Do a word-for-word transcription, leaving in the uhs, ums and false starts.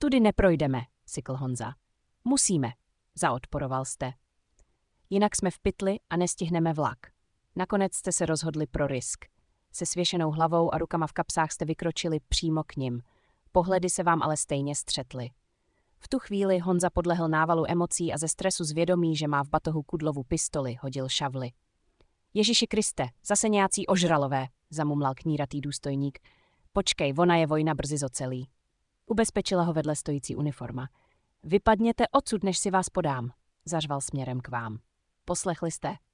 Tudy neprojdeme, sykl Honza. Musíme, zaodporoval jste. Jinak jsme v pytli a nestihneme vlak. Nakonec jste se rozhodli pro risk. Se svěšenou hlavou a rukama v kapsách jste vykročili přímo k nim. Pohledy se vám ale stejně střetly. V tu chvíli Honza podlehl návalu emocí a ze stresu zvědomí, že má v batohu Kudlovu pistoli, hodil šavli. Ježiši Kriste, zase nějací ožralové, zamumlal kníratý důstojník. Počkej, ona je vojna brzy zocelí. Ubezpečila ho vedle stojící uniforma. Vypadněte odsud, než si vás podám, zařval směrem k vám. Poslechli jste?